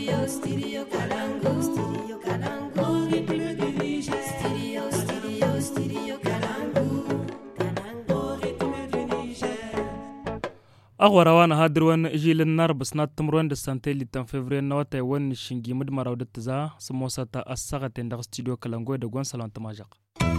أغورانا هادروان جيل النار بسنات تمروان دستانتي اللي تن فيفري نواتا يوان شنجي مدمرا ودتزا سموسا تا الساغة تندغ ستوديو كالانغوي دقوان سلام تماجق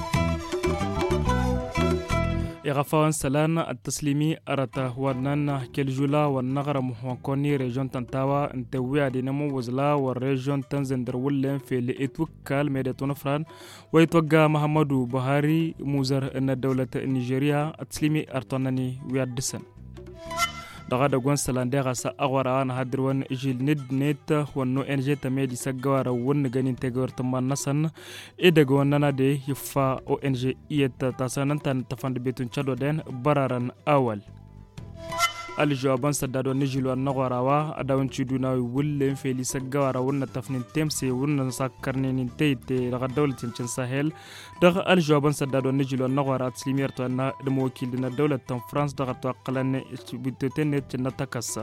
يغفاوان سلان التسليمي أرتا ورنان كالجولا والنغر محوانكوني ريجون تنتاوا انتويا دينامو وزلا والريجون تنزندر ولين في اللي اتوكال ميداتون فران ويتوقع محمدو بهاري موزر ان الدولة النيجيريا التسليمي أرطاناني ويادسن daga da gwan salandera sa agwara na hadruwan ijil nid wanno NG ta medi sagawara won ganin tegor tamman nasan e daga wannana de yifa ONG iyata tasananta tafand betun chado den bararan awal ali jawaban sadado nijilu an nagwarawa adawun chiduna wulle feli sagawara wonna tafnin temse wonna sakarnin teyte daga dawlatin cin sahel daga ali jawaban sadado nijilu an nagwara atlimiyar to na dum wakil na dawlatan France daga to qalan biteten cin takassa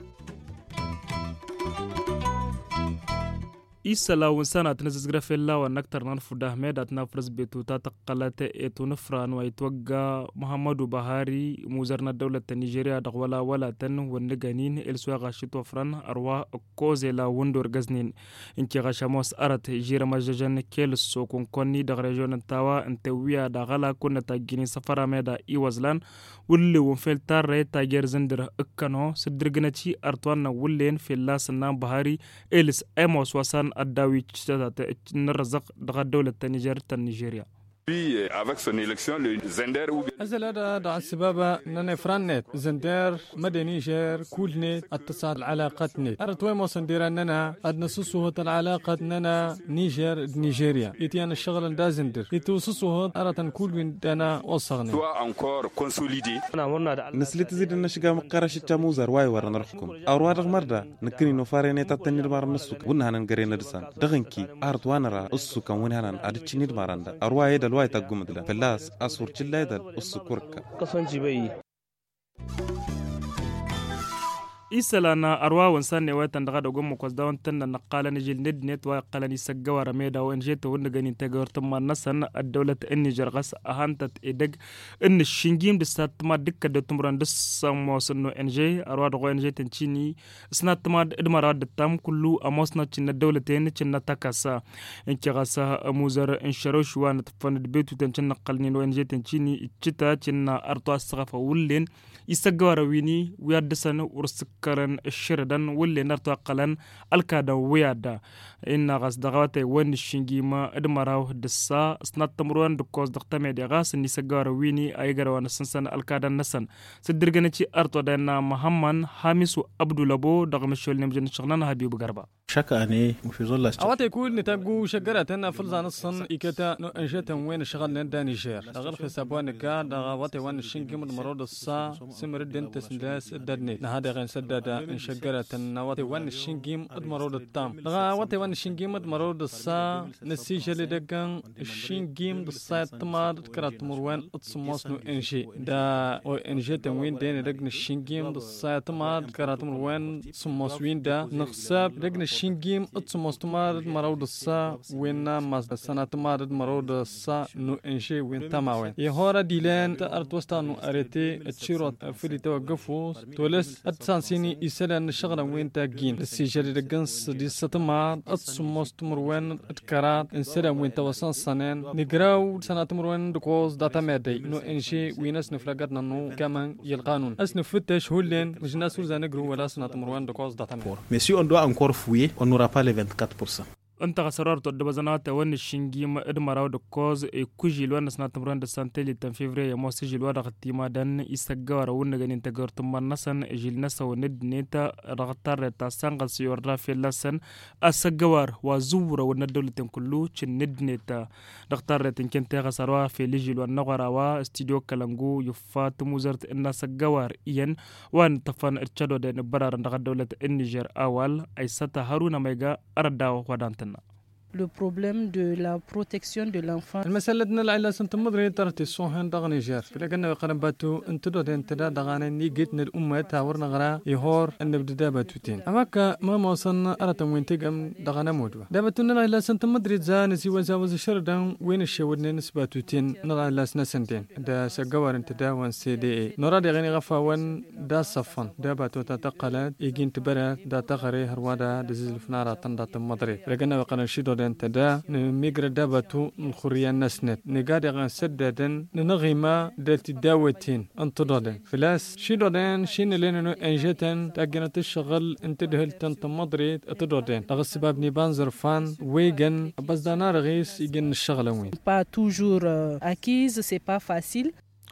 isala wansana tnazgra fella wa naktar nan fuda ahmed atna fras betu ta taqalate etun fran wa itwaga muhammadu bahari muzarna dawlat nigeria daqwala wala tan wan ganin elswa gashito fran arwa kozela wondur gaznin inki gashamos arat jira majajan kel sokon konni da region tawa antawiya da gala kunna tagini safara meda iwazlan wulli won feltar ta gerzandira ikkano sidirgnati artwana wullen fellas na bahari elis emos wasan الداوي نرزق دغ الدولة نيجيريا avec son élection le Zender ou أزل هذا دع السبابة نن فرانت زندر مدني جير كولنت اتصال العلاقات نت أردت وين وصندير أننا أدنسسه العلاقة أننا نيجيريا يتيان الشغل دا زندر يتوسسه أردت كل من دنا وصغني soit encore consolidé نسلت زيد النشجع مقرش التموزر واي ورا نرحكم أرواد مرة نكني نفارين تتنير مار نسوك ونها نقرين رسان دغنكي أردت وانرا السوك ونها أدتشنير مارندا أرواي دلواي تقوم دلا فلاس أصور جلايدل السكوركا قصنجي بي isalana arwa wansan ne watan daga dogon mukwas da wantan na naqala ni jil net wa qala ni saggawa rameda wa nje to wanda ganin ta gawartan ma nasan ad-dawlat an-niger gas ahantat edeg in shingim da satma dukkan da tumran da samo sanno NG arwa da NG tancini snatma idmara da tam kullu amosna cinna dawlatain cinna takasa in kigasa muzar in sharosh wa na tafan betu tancin naqalni wa NG tancini cita cinna arto asghafa wullin isaggawa rawini wiyadsan urskaran shirdan wulle narto qalan alkada wiyada inna gas dagawate wan shingima idmaraw dissa snat tamruan de kos daqtame de gas ni saggawa rawini aygara wan sansan alkada nasan sidirganaci arto dana muhammad hamisu abdulabo dagmashol nemjan shagnan habibu garba chaque année في ظل أوقات يكون نتاجو شجرة أنا فلزان الصن إكتا نأجت وين شغل ندا نيجير غير في سبوان كان دعوات وين الشنجم المرود الصا سمر الدين تسنداس الدني نهاد غين سددا إن شجرة نوات وين الشنجم المرود التام دعوات وين الشنجم المرود الصا نسيج اللي دكان الشنجم الصا تمار كرات مروان اتصمص نو إنشي دا أو إنشي تموين دين دكان الشنجم الصا تمار كرات مروان صمص وين دا نخسب دكان الشنجم اتصمصتمار مرود الصا وين ما سنتمار مرود الصا نو انشي وين تماوين يهورا ديلان تارتوستا نو اريتي تشيرو فيلي توقفو تولس اتسانسيني يسالن الشغله وين تاجين السجل دغنس دي ستمار اتصمصتمر وين اتكرات انسلام وين توسان سنين نقراو سنتمر وين دكوز داتا مادي نو انشي وينس نفلقتنا نو كمان يلقانون اسنفتش هولين مجناسو زانقرو ولا سنتمر وين دكوز داتا مادي mais si on doit encore fouiller on n'aura pas les 24%. انت قصرار تدبزنات وان الشنجيم ادمراو دكوز كوجيل وان سنات مران دسانتيلي تن فيفري مو سجل ودا قتيما دان يسغار ون غن تغور تم نسن جيل نسا وند نيتا رغتار تا سانغل سيور في لسن اسغوار وزور ون دولتن كلو تشند نيتا رغتار تنكن تا قصروا في ليجيل وان نغراوا استوديو كلانغو يفات موزرت ان سغوار ين وان تفن ارچدو دن برار دغ دولت النيجر اول ايستا هارون ميغا ارداو ودانت le problème de la protection de l'enfant. المسألة دنا العيلة سنت مدري ترتي الصوهن دغني جار في لكن قرن باتو انتدو دين تدا دغانا نيجيت الأمة تاورنا غرا يهور أن بدأ باتوتين أماك ما وصلنا أرتم وين تجم دغانا مودوا دابتونا العيلة سنت مدري زان زي وزاوز شردان وين الشودن نسباتوتين نرى الناس نسنتين دا سجوار انتدا وان CDA نرى دغني غفاون دا صفن دا باتو تتقلت يجين تبرا دا تغري هروادا دزيل فنارا تندا تمدري لكن قرن شيدو دين تدا نميجر دابتو الخريان نسنت نقادر عن سددن نغيما دلت داوتين انتظرن فلاس شيدودن شين لينو انجتن تاجنت الشغل انتدهل تنتمضري اتدودن السبب نيبان زرفان ويجن بس دانا رغيس يجن الشغل وين Pas toujours acquise, c'est pas facile.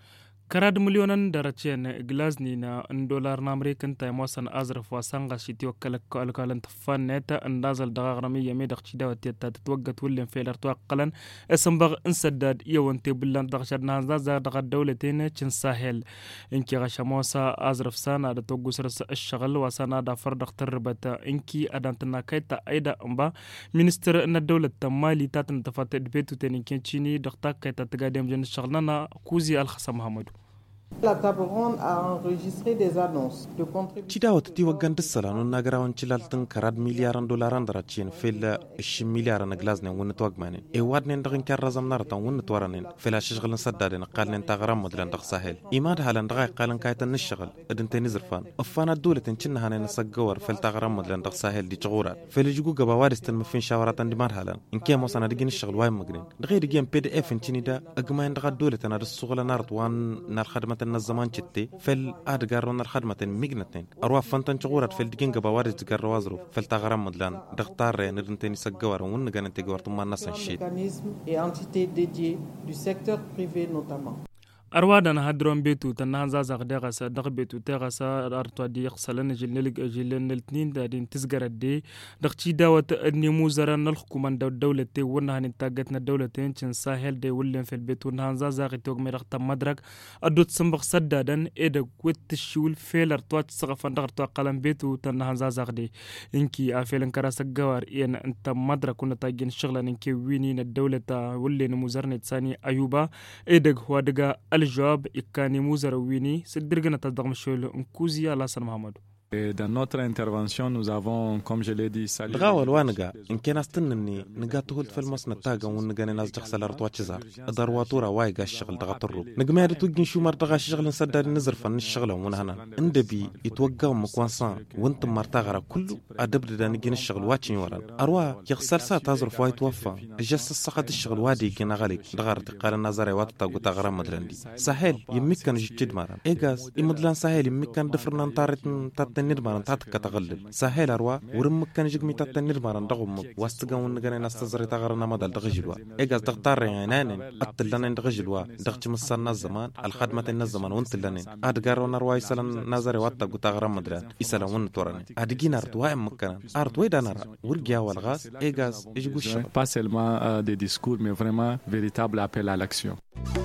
كراد مليونان درجين غلازني نا $1 أمريكان تايموسن أزرف وسانغا شيتي وكالك كالكالن تفان نتا اندازل دغاغ رمية ميدق شيدا وتيتا تتوقت ولين فيلر توقلن اسمبغ انسداد يوان تيبلان دغشدنا زازا دغا دولتين چن ساحل انكي غشاموسا أزرف سانا دا توقس رس الشغل وسانا دا فردق تربتا انكي ادانتنا كايتا ايدا امبا منستر ان الدولة تمالي تاتن تفاتد بيتو تاني كنشيني دغتا كايتا تقادم جن الشغلنا كوزي الخصم محمد La table ronde a enregistré des annonces de contributions. تشيداو تتي وغان دسلانو ناغراون تشلالتن كراد مليارن دولاران دراتشين فيلا 20 مليار نغلازن ون توغمانين اي وادنين دغن كارزم نارتان ون توارنين فيلا شغلن سدادن قالن تاغرام مدلن دغ ساحل ايماد هالن دغاي قالن كايتن الشغل ادن تاني زرفان افانا دولتن تشن هانن نسغور فيل تاغرام مدلن دغ ساحل دي تغورات فيل جوجو غبا وارستن مفين شاوراتن دي مار هالن ان كي موسنا دغين الشغل واي مغرين دغي دغين PDF انتني دا اغمان دغ دولتن اد الشغل نارت وان نار خدمه الزمان شتي فل ادغارون الخدمه ميغنتين اروا فانتن تغورات فل دغين غبا وارس تغر وازرو فل تاغرام مدلن دغتار ندنتني سغور ون غنتي غورت ما نسن شيت Et entités dédiées du secteur privé notamment. أروادنا هادرون بيتو تنهزا زغدغس دغ بيتو تغس أرتوا دي يقصلن جلن الاثنين دين تزجر الدي دغتي داوت النمو زرن الحكومة دولة ونها نتاجتنا دولتين تن ساحل دي ولن في البيت ونهزا زغ توق مرقت مدرك أدوت سنبق سدادن إيدا قوت الشول فيل أرتوا تسغفن دغرتوا قلم بيتو تنهزا زغدي إنكي أفيلن كراس الجوار إن أنت مدرك ونتاجين شغلا إنكي وينين الدولة ولن مزرن تساني أيوبا إيدا هو دغا الجواب إكاني موزرويني سدرجنا تدغم شول انكوزيا لاسن محمد. Dans notre intervention, nous avons, comme je l'ai dit, salué. دغاول وانغا ان كان استنني نغاتو في المصنع تاغا ونغاني ناس جخسل ارتوا تشزار درواتورا وايغا الشغل دغطرو نغماد توغين شومر دغا شغل نسدار نزرف الشغل ونهنا اندبي يتوقع مكوانسان وانت مرتاغرا كله ادب دانغين الشغل واتشين ورا اروا يخسر سا تازرف واي توفى جس السقط الشغل وادي كنا غالي دغارت قال نظري وات تاغو تاغرا مدرندي ساحل يمكن جديد مارا ايغاز يمدلان ساحل يمكن دفرنا نطارت نيرمان تاتك تغلب ساحل اروا ورم كان جمي تات نيرمان دغم واستغون نغني نستزري تغرنا مدل دغجلوا ايغاز تختار ينان اتلنا دغجلوا دغت مسنا الزمان الخدمه الزمان وانت لنا ادغارون رواي سلن نظري وات تغرا مدران يسلمون تورن ادغينا رتوا مكان ارت ويدانرا ورغيا والغاز ايغاز يجوش pas seulement des discours mais vraiment véritable appel à l'action.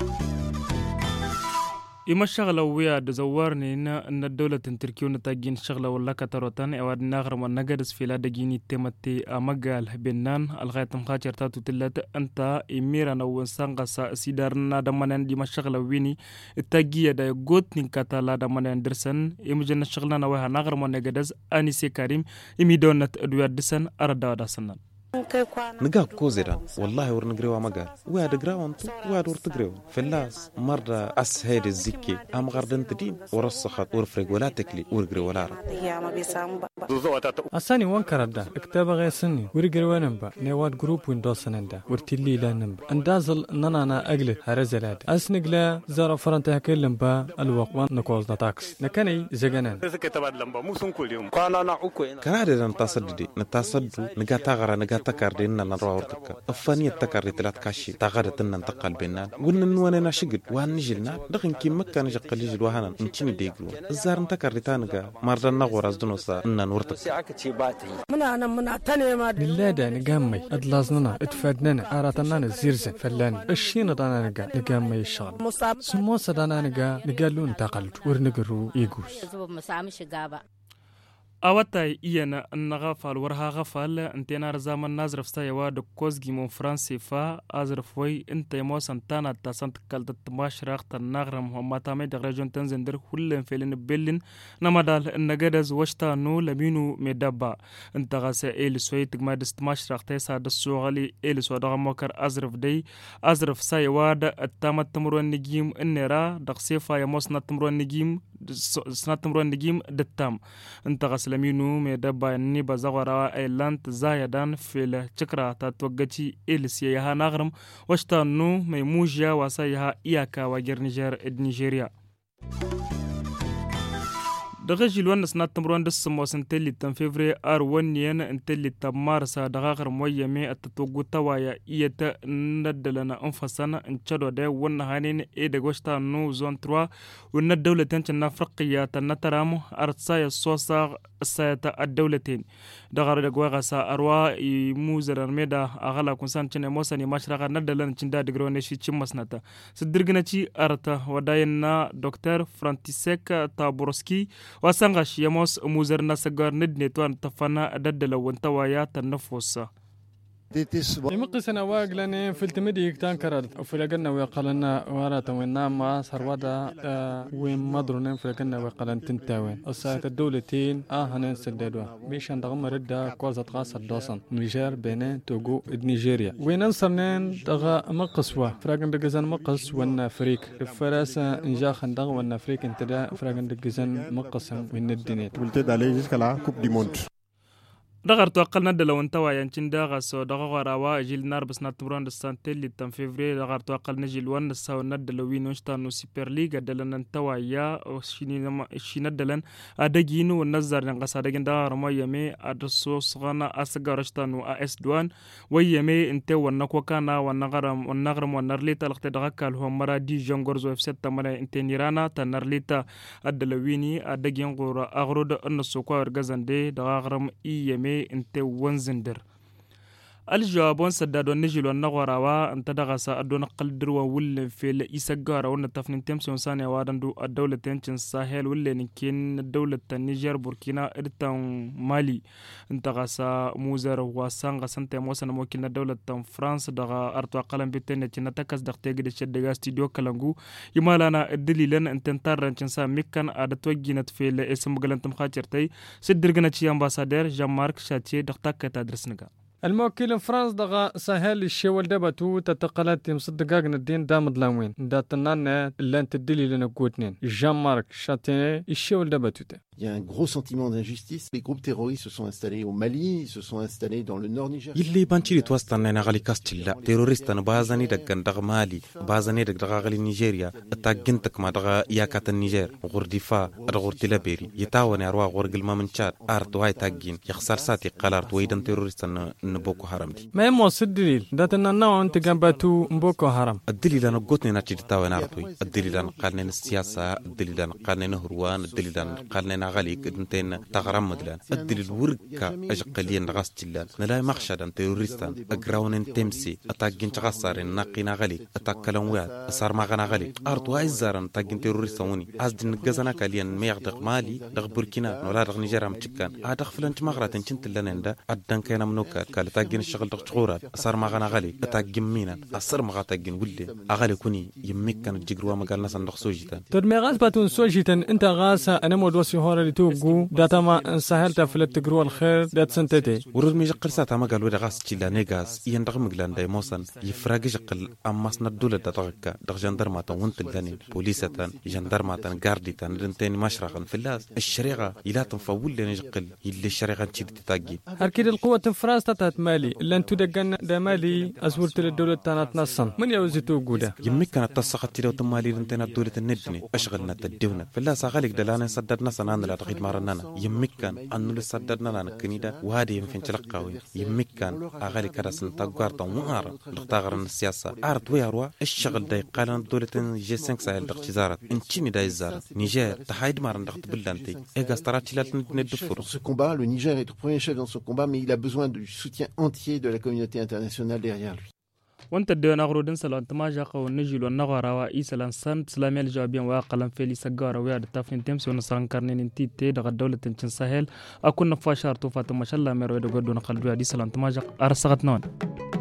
إما الشغلة ويا دزوارني إن الدولة تركيون تاجين شغلة ولا كتروتان أو النغر والنجدس في لادجيني تمتي أمجال بنان الغاية مخاطر تاتو تلات أنت إميرنا وسانغس سيدارنا دمانن دي مشغلة ويني التاجية دا يقوت نكتالا دمانن درسن إمجن الشغلة نوها نغر والنجدس أنيسي كريم إميدونة أدوية دسن أردا دسنن نقا كوزيران والله ورنقريوا مقال واد قراون واد ورتقريوا فلاس مرة أسهيد الزكي أم غردن تدين ورصخت ورفرق ولا تكلي ورقري ولا أساني وان كردا اكتاب غيسني ورقري وننبا نيواد جروب ويندوسن اندا ورتلي لا ننبا اندازل نانا أقلت هرزلات أسنقلا زارا فرنتا هكلم با الوقوان نكوز نتاكس نكاني زغنان كرادة نتصددي نتصدو نقا تغرى نقا تكاردين نروى ورتكا أفانية تكاردي تلات كاشي تغادة ننتقل بيننا وننوانا شقد وان نجلنا دخن كي مكا نجق لجل وهانا نتشيني ديقلو الزار نتكاردي تانقا مردان نغور أزدنوسا إننا نورتكا لله دا نقامي أدلازننا اتفادننا آراتنا نزيرزن فلان الشين دانا نقا نقامي الشغل سموسا دانا نقا نقالو انتقلت ورنقرو إيقوس awatay iyana naga fal warha gafal intena zaman nazraf stayawa de kozgi mon france fa azraf way inte mo santana ta sant kaldat mashraq ta nagram mata me de region tanzender hullen felin bellin namadal nagadaz washta no laminu medaba inta gasa el soyt gmadist mashraq ta sa de sogali el so da mokar azraf day azraf sayawa da tamat tamron nigim innera daqsifa ya mosna tamron nigim snatmron nigim dettam inta gasa laminu medaba ni bazawara ailant zayadan fil chakra ta twagaci elsiya ya nagram washta no mai mujiya wasa ya iyaka wa Nigeria daga jilwan snat tamron da samosan telli tan fevrier ar waniyan intelli tamarsa daga garmoye me atatoguta waya iyata nadalana anfasana inchado da wannan hanin e daga washta no zone 3 wannan dawlatan tan afriqiya tan nataramu arsaya sosa sayata ad-dawlatin daga daga wagasa arwa muzaran meda agala kunsan cin emosani mashraqa nadalan cinda digro ne shi cin masnata sidirgnaci arta wadayna dr František Taborski wasanga shiyamos muzar nasagar nidne tuan tafana daddala wantawaya tanafosa يمقسنا واقلني في التمدي كان كرد في لقنا ويقلنا ورا توينا ما سرودا وين مدرنا في لقنا ويقلن تنتاوين الساعة الدولتين هنن سددوا بيشان دغم ردا كوزت قاص الدوسن نيجر بنين توغو نيجيريا وين انصرنين دغا مقصوا فراغن دغزن مقص ون فريق فراسا انجا خندق ون فريق انتدا فراغن دغزن مقص وين الدنيا قلت d'aller jusqu'à la coupe du monde dagar to aqalna de lawan tawa yancin daga so daga warawa jil nar basna tumran de santel li tan février dagar to aqalna jil wan saw nad de lawin no super league de lan tawa ya shina de lan adaginu nazar nan qasa dagin dagar ma yame adso sgana asgarashtanu as duan wayame inte wanna ko kana wanna garam wanna lita laqta daga kal ho maradi jongorzo f7 tamana inte nirana tanarlita adlawini adagin qura agruda an suko gazande daga garam iyame انت ونزندر الجوابون سدادو نجيل ونغوراوا انت دغسا ادون قلدر وول في الاسغار ون تفنين تمسون ثانيه وادندو الدوله تنشن ساحل ولا نكين الدوله النيجر بوركينا ارتان مالي انت غسا موزر وسانغ سنت موسن موكين الدوله تن فرانس دغا ارتو قلم بتن تنتكس دغتيغ دشدغا استوديو كلانغو يمالانا الدليلن انت ترنشن سا ميكان ادتوجينت في الاسم غلنتم خاطرتي سدرغنا تشي امباسادير جان مارك شاتي دغتاك تدرسنغا الموكل فرانس دغا سهل الشوال دبتو تتقلت مصدقاقنا الدين دامد لاوين داتنان لان تدلي لنا قوتنين جان مارك شاتين الشوال دبتو تا. Il y a un gros sentiment d'injustice. Les groupes terroristes se sont installés au Mali, se sont installés dans le nord Niger. Illi banchiri twastana na gali kastilla terroristan bazani dagan dag Mali bazani dag gali Nigeria tagintak ma daga yakatan Niger gurdifa adgurti laberi yitawani arwa gurgil ma minchad art way tagin yakhsar sati qalart waydan terroristan Boko Haram di ما يمو الدليل داتنا نوع انت جنباتو بوكو حرام الدليل انا قلتني نتيجتاوي نارتوي الدليل انا قالنا السياسه الدليل انا قالنا نهروان الدليل انا قالنا غاليك انتين تغرم مدلان الدليل وركا اجقلين غاستلان نلا مخشد تيروريستان اجراون تمسي اتاجين تغسر نقينا غالي اتاكلون ويا صار ما غنا غالي ارتو ايزارن تاجين تيروريستوني ازدن غزنا كاليان ميغدق مالي دغ بوركينا ولا دغ نيجر ام تشكان ادخ فلنت مغرات انت لنندا ادن كاين منوكا قال تاجين الشغل تغورات صار ما غنا غالي تاجين مينا اصر ما تاجين ولي اغالي كوني يمك كان جيغروا ما قالنا صندوق سوجيتان تدمي غاز باتون سوجيتان انت غاسا انا مودوسي هور اللي توغو داتا ما سهلت في التجرو الخير دات سنتتي ورد مي قرسات ما قالوا غاس تشيلا نيغاس يندغ مغلان داي موسن يفراغ جقل اماسنا الدوله دتغكا دغ جندرما تونت الدني بوليساتان جندرما تن غارديتان دنتين مشرقا في اللاس الشريعه الى تنفول لي نجقل يلي الشريعه تشي تاجي اكيد القوه فرنسا تات مالي لن تدغن دا مالي ازورت الدوله تانات نصن من يوزتو غودا يمك كانت تسخت لو تمالي دنتين الدوله الندني اشغلنا تدونا في اللاس غالك دلان صددنا سنان لا تغيد مارنانا يمك كان انو لصددنا لنا كنيدا وادي يمكن تلقاوي يمك كان اغالي كراسن تاغارتا ومار دغتاغرن السياسه ارت ويروا الشغل داي قالن الدوله جي 5 ساحل دغتزارات انتيني داي زارت نيجر تحايد مارن دغت بلانتي ايغا استراتيلات ندفر Ce combat, le Niger est au premier chef dans ce combat, mais il a besoin du soutien entier de la communauté internationale derrière lui. وانت ديو نغرو دن سلو انت ما جاقا ونجيل ونغارا وإيسالان سان سلامي الجوابين وقلم فيلي سقارا وياد التافنين تمسي ونصران كارنين انتي تي دغا دولة تنشن ساهل أكون نفاشار توفات ما شاء الله ميرو يدو قدو نقل بيا دي سلو انت ما جاق أرسغت نون